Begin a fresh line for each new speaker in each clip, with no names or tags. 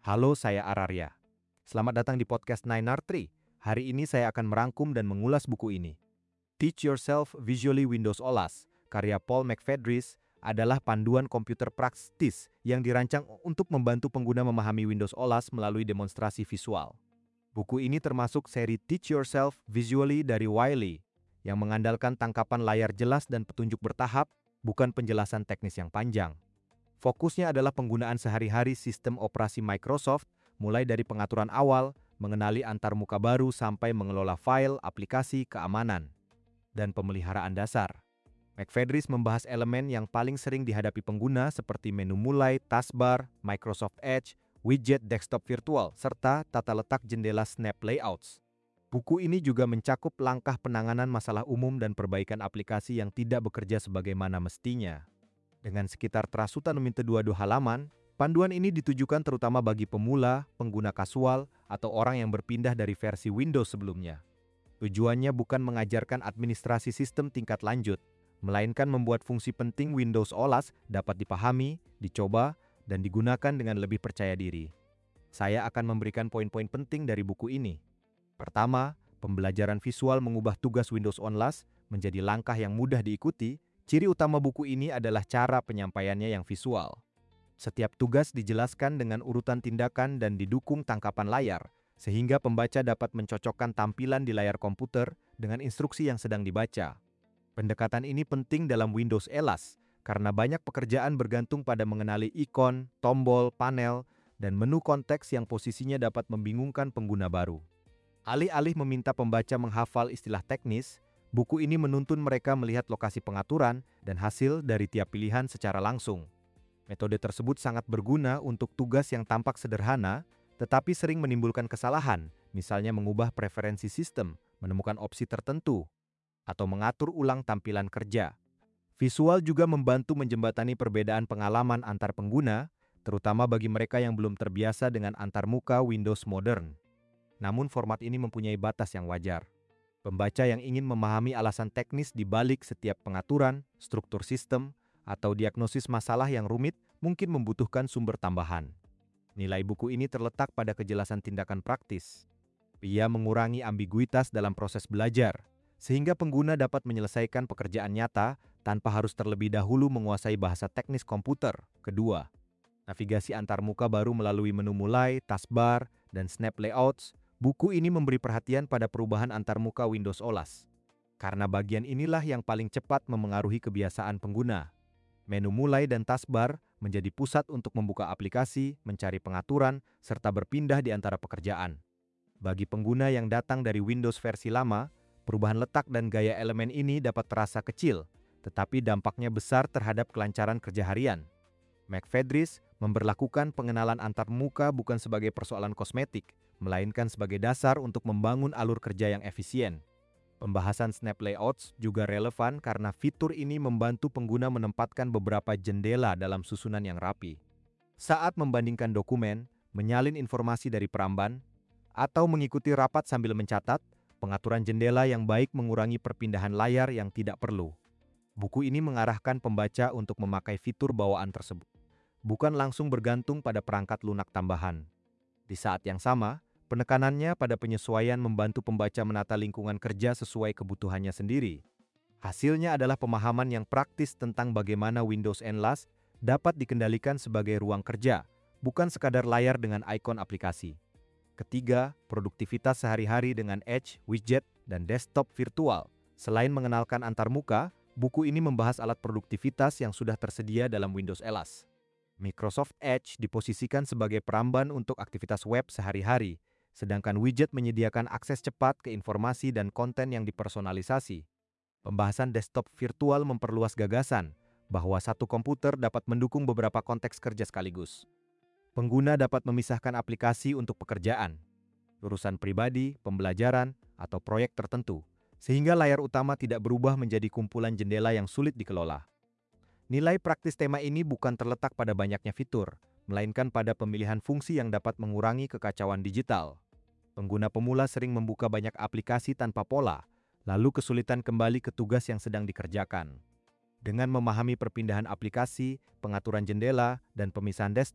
Halo, saya Ararya. Selamat datang di podcast 9R3. Hari ini saya akan merangkum dan mengulas buku ini. Teach Yourself Visually Windows OLAS, karya Paul McFedries, adalah panduan komputer praktis yang dirancang untuk membantu pengguna memahami Windows OLAS melalui demonstrasi visual. Buku ini termasuk seri Teach Yourself Visually dari Wiley, yang mengandalkan tangkapan layar jelas dan petunjuk bertahap, bukan penjelasan teknis yang panjang. Fokusnya adalah penggunaan sehari-hari sistem operasi Microsoft, mulai dari pengaturan awal, mengenali antarmuka baru sampai mengelola file, aplikasi, keamanan, dan pemeliharaan dasar. McFedries membahas elemen yang paling sering dihadapi pengguna seperti menu mulai, taskbar, Microsoft Edge, widget desktop virtual, serta tata letak jendela Snap Layouts. Buku ini juga mencakup langkah penanganan masalah umum dan perbaikan aplikasi yang tidak bekerja sebagaimana mestinya. Dengan sekitar terasutan meminta 22 halaman, panduan ini ditujukan terutama bagi pemula, pengguna kasual, atau orang yang berpindah dari versi Windows sebelumnya. Tujuannya bukan mengajarkan administrasi sistem tingkat lanjut, melainkan membuat fungsi penting Windows OLAS dapat dipahami, dicoba, dan digunakan dengan lebih percaya diri. Saya akan memberikan poin-poin penting dari buku ini. Pertama, pembelajaran visual mengubah tugas Windows OLAS menjadi langkah yang mudah diikuti. Ciri utama buku ini adalah cara penyampaiannya yang visual. Setiap tugas dijelaskan dengan urutan tindakan dan didukung tangkapan layar, sehingga pembaca dapat mencocokkan tampilan di layar komputer dengan instruksi yang sedang dibaca. Pendekatan ini penting dalam Windows OLAS, karena banyak pekerjaan bergantung pada mengenali ikon, tombol, panel, dan menu konteks yang posisinya dapat membingungkan pengguna baru. Alih-alih meminta pembaca menghafal istilah teknis, buku ini menuntun mereka melihat lokasi pengaturan dan hasil dari tiap pilihan secara langsung. Metode tersebut sangat berguna untuk tugas yang tampak sederhana, tetapi sering menimbulkan kesalahan, misalnya mengubah preferensi sistem, menemukan opsi tertentu, atau mengatur ulang tampilan kerja. Visual juga membantu menjembatani perbedaan pengalaman antar pengguna, terutama bagi mereka yang belum terbiasa dengan antarmuka Windows modern. Namun format ini mempunyai batas yang wajar. Pembaca yang ingin memahami alasan teknis di balik setiap pengaturan, struktur sistem, atau diagnosis masalah yang rumit mungkin membutuhkan sumber tambahan. Nilai buku ini terletak pada kejelasan tindakan praktis. Ia mengurangi ambiguitas dalam proses belajar, sehingga pengguna dapat menyelesaikan pekerjaan nyata tanpa harus terlebih dahulu menguasai bahasa teknis komputer. Kedua, navigasi antarmuka baru melalui menu mulai, taskbar, dan Snap Layouts. Buku ini memberi perhatian pada perubahan antarmuka Windows OLAS. Karena bagian inilah yang paling cepat memengaruhi kebiasaan pengguna. Menu mulai dan taskbar menjadi pusat untuk membuka aplikasi, mencari pengaturan, serta berpindah di antara pekerjaan. Bagi pengguna yang datang dari Windows versi lama, perubahan letak dan gaya elemen ini dapat terasa kecil, tetapi dampaknya besar terhadap kelancaran kerja harian. McFedries memberlakukan pengenalan antarmuka bukan sebagai persoalan kosmetik, melainkan sebagai dasar untuk membangun alur kerja yang efisien. Pembahasan Snap Layouts juga relevan karena fitur ini membantu pengguna menempatkan beberapa jendela dalam susunan yang rapi. Saat membandingkan dokumen, menyalin informasi dari peramban, atau mengikuti rapat sambil mencatat, pengaturan jendela yang baik mengurangi perpindahan layar yang tidak perlu. Buku ini mengarahkan pembaca untuk memakai fitur bawaan tersebut, bukan langsung bergantung pada perangkat lunak tambahan. Di saat yang sama, penekanannya pada penyesuaian membantu pembaca menata lingkungan kerja sesuai kebutuhannya sendiri. Hasilnya adalah pemahaman yang praktis tentang bagaimana Windows OLAS dapat dikendalikan sebagai ruang kerja, bukan sekadar layar dengan ikon aplikasi. Ketiga, produktivitas sehari-hari dengan Edge, widget, dan desktop virtual. Selain mengenalkan antarmuka, buku ini membahas alat produktivitas yang sudah tersedia dalam Windows OLAS. Microsoft Edge diposisikan sebagai peramban untuk aktivitas web sehari-hari, sedangkan widget menyediakan akses cepat ke informasi dan konten yang dipersonalisasi. Pembahasan desktop virtual memperluas gagasan bahwa satu komputer dapat mendukung beberapa konteks kerja sekaligus. Pengguna dapat memisahkan aplikasi untuk pekerjaan, urusan pribadi, pembelajaran, atau proyek tertentu, sehingga layar utama tidak berubah menjadi kumpulan jendela yang sulit dikelola. Nilai praktis tema ini bukan terletak pada banyaknya fitur, melainkan pada pemilihan fungsi yang dapat mengurangi kekacauan digital. Pengguna pemula sering membuka banyak aplikasi tanpa pola, lalu kesulitan kembali ke tugas yang sedang dikerjakan. Dengan memahami perpindahan aplikasi, pengaturan jendela, dan pemisahan desktop,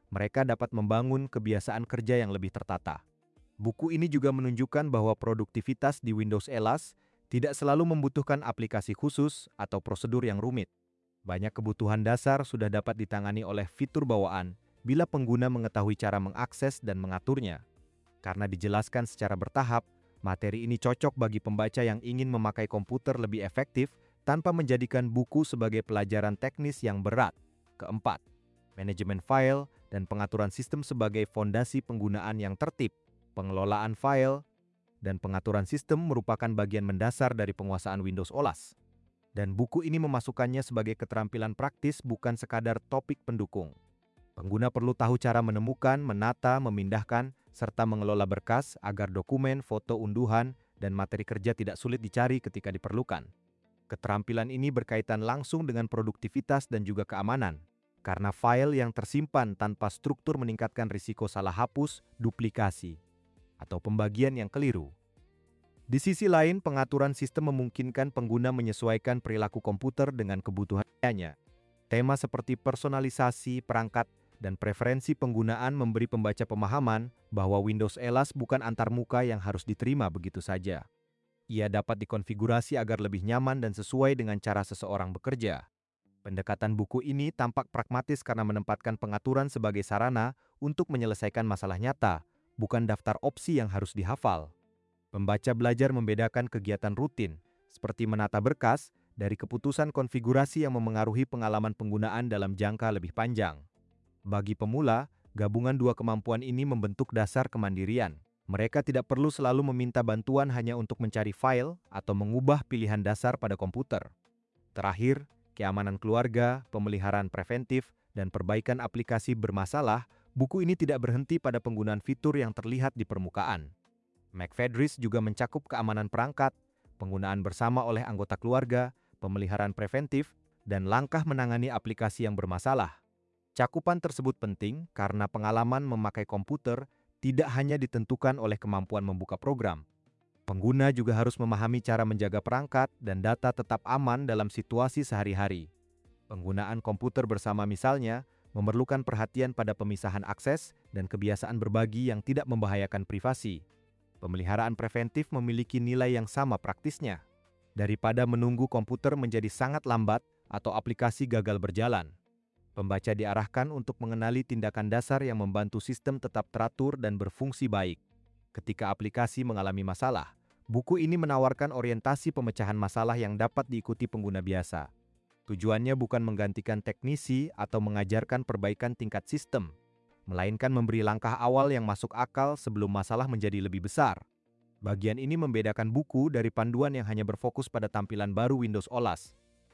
mereka dapat membangun kebiasaan kerja yang lebih tertata. Buku ini juga menunjukkan bahwa produktivitas di Windows 11 tidak selalu membutuhkan aplikasi khusus atau prosedur yang rumit. Banyak kebutuhan dasar sudah dapat ditangani oleh fitur bawaan bila pengguna mengetahui cara mengakses dan mengaturnya. Karena dijelaskan secara bertahap, materi ini cocok bagi pembaca yang ingin memakai komputer lebih efektif tanpa menjadikan buku sebagai pelajaran teknis yang berat. Keempat, manajemen file dan pengaturan sistem sebagai fondasi penggunaan yang tertib. Pengelolaan file dan pengaturan sistem merupakan bagian mendasar dari penguasaan Windows 11. Dan buku ini memasukkannya sebagai keterampilan praktis, bukan sekadar topik pendukung. Pengguna perlu tahu cara menemukan, menata, memindahkan, serta mengelola berkas agar dokumen, foto, unduhan, dan materi kerja tidak sulit dicari ketika diperlukan. Keterampilan ini berkaitan langsung dengan produktivitas dan juga keamanan, karena file yang tersimpan tanpa struktur meningkatkan risiko salah hapus, duplikasi, atau pembagian yang keliru. Di sisi lain, pengaturan sistem memungkinkan pengguna menyesuaikan perilaku komputer dengan kebutuhannya. Tema seperti personalisasi, perangkat, dan preferensi penggunaan memberi pembaca pemahaman bahwa Windows 11 bukan antarmuka yang harus diterima begitu saja. Ia dapat dikonfigurasi agar lebih nyaman dan sesuai dengan cara seseorang bekerja. Pendekatan buku ini tampak pragmatis karena menempatkan pengaturan sebagai sarana untuk menyelesaikan masalah nyata, bukan daftar opsi yang harus dihafal. Pembaca belajar membedakan kegiatan rutin, seperti menata berkas, dari keputusan konfigurasi yang memengaruhi pengalaman penggunaan dalam jangka lebih panjang. Bagi pemula, gabungan dua kemampuan ini membentuk dasar kemandirian. Mereka tidak perlu selalu meminta bantuan hanya untuk mencari file atau mengubah pilihan dasar pada komputer. Terakhir, keamanan keluarga, pemeliharaan preventif, dan perbaikan aplikasi bermasalah, buku ini tidak berhenti pada penggunaan fitur yang terlihat di permukaan. McFedris juga mencakup keamanan perangkat, penggunaan bersama oleh anggota keluarga, pemeliharaan preventif, dan langkah menangani aplikasi yang bermasalah. Cakupan tersebut penting karena pengalaman memakai komputer tidak hanya ditentukan oleh kemampuan membuka program. Pengguna juga harus memahami cara menjaga perangkat dan data tetap aman dalam situasi sehari-hari. Penggunaan komputer bersama misalnya memerlukan perhatian pada pemisahan akses dan kebiasaan berbagi yang tidak membahayakan privasi. Pemeliharaan preventif memiliki nilai yang sama praktisnya, daripada menunggu komputer menjadi sangat lambat atau aplikasi gagal berjalan. Pembaca diarahkan untuk mengenali tindakan dasar yang membantu sistem tetap teratur dan berfungsi baik. Ketika aplikasi mengalami masalah, buku ini menawarkan orientasi pemecahan masalah yang dapat diikuti pengguna biasa. Tujuannya bukan menggantikan teknisi atau mengajarkan perbaikan tingkat sistem, melainkan memberi langkah awal yang masuk akal sebelum masalah menjadi lebih besar. Bagian ini membedakan buku dari panduan yang hanya berfokus pada tampilan baru Windows 11.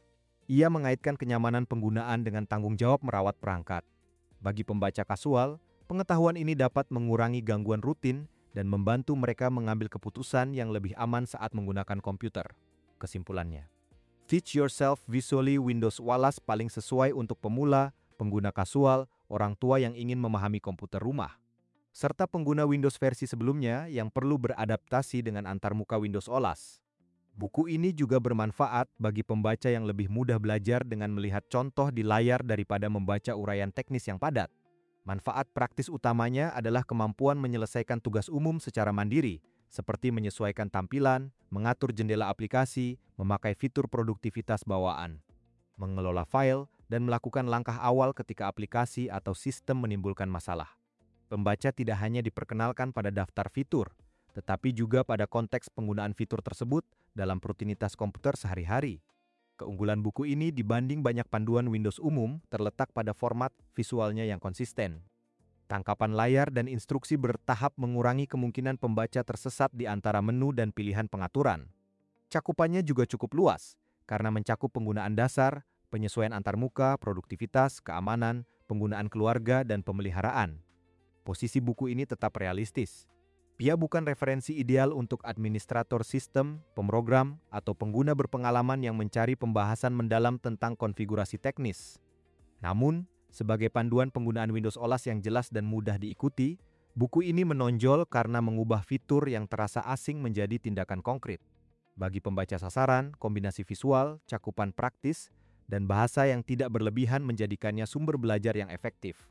Ia mengaitkan kenyamanan penggunaan dengan tanggung jawab merawat perangkat. Bagi pembaca kasual, pengetahuan ini dapat mengurangi gangguan rutin dan membantu mereka mengambil keputusan yang lebih aman saat menggunakan komputer. Kesimpulannya, Teach Yourself Visually Windows 11 paling sesuai untuk pemula, pengguna kasual, orang tua yang ingin memahami komputer rumah, serta pengguna Windows versi sebelumnya yang perlu beradaptasi dengan antarmuka Windows 11. Buku ini juga bermanfaat bagi pembaca yang lebih mudah belajar dengan melihat contoh di layar daripada membaca uraian teknis yang padat. Manfaat praktis utamanya adalah kemampuan menyelesaikan tugas umum secara mandiri, seperti menyesuaikan tampilan, mengatur jendela aplikasi, memakai fitur produktivitas bawaan, mengelola file, dan melakukan langkah awal ketika aplikasi atau sistem menimbulkan masalah. Pembaca tidak hanya diperkenalkan pada daftar fitur, tetapi juga pada konteks penggunaan fitur tersebut dalam rutinitas komputer sehari-hari. Keunggulan buku ini dibanding banyak panduan Windows umum terletak pada format visualnya yang konsisten. Tangkapan layar dan instruksi bertahap mengurangi kemungkinan pembaca tersesat di antara menu dan pilihan pengaturan. Cakupannya juga cukup luas, karena mencakup penggunaan dasar, penyesuaian antarmuka, produktivitas, keamanan, penggunaan keluarga, dan pemeliharaan. Posisi buku ini tetap realistis. Ia bukan referensi ideal untuk administrator sistem, pemrogram, atau pengguna berpengalaman yang mencari pembahasan mendalam tentang konfigurasi teknis. Namun, sebagai panduan penggunaan Windows 11 yang jelas dan mudah diikuti, buku ini menonjol karena mengubah fitur yang terasa asing menjadi tindakan konkret. Bagi pembaca sasaran, kombinasi visual, cakupan praktis, dan bahasa yang tidak berlebihan menjadikannya sumber belajar yang efektif.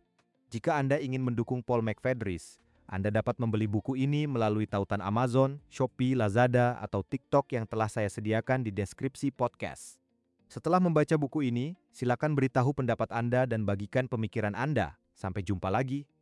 Jika Anda ingin mendukung Paul McFedries, Anda dapat membeli buku ini melalui tautan Amazon, Shopee, Lazada, atau TikTok yang telah saya sediakan di deskripsi podcast. Setelah membaca buku ini, silakan beritahu pendapat Anda dan bagikan pemikiran Anda. Sampai jumpa lagi.